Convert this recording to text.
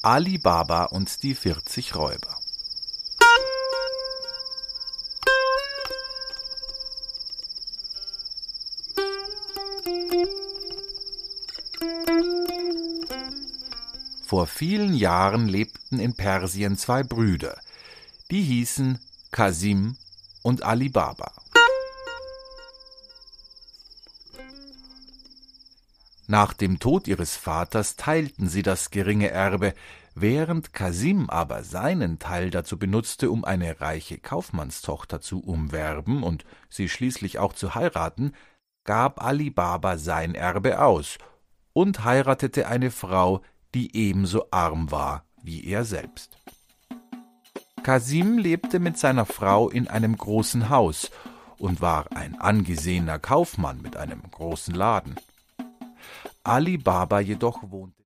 Ali Baba und die 40 Räuber. Vor vielen Jahren lebten in Persien zwei Brüder, die hießen Kasim und Ali Baba. Nach dem Tod ihres Vaters teilten sie das geringe Erbe, während Kasim aber seinen Teil dazu benutzte, um eine reiche Kaufmannstochter zu umwerben und sie schließlich auch zu heiraten, gab Ali Baba sein Erbe aus und heiratete eine Frau, die ebenso arm war wie er selbst. Kasim lebte mit seiner Frau in einem großen Haus und war ein angesehener Kaufmann mit einem großen Laden. Ali Baba jedoch wohnte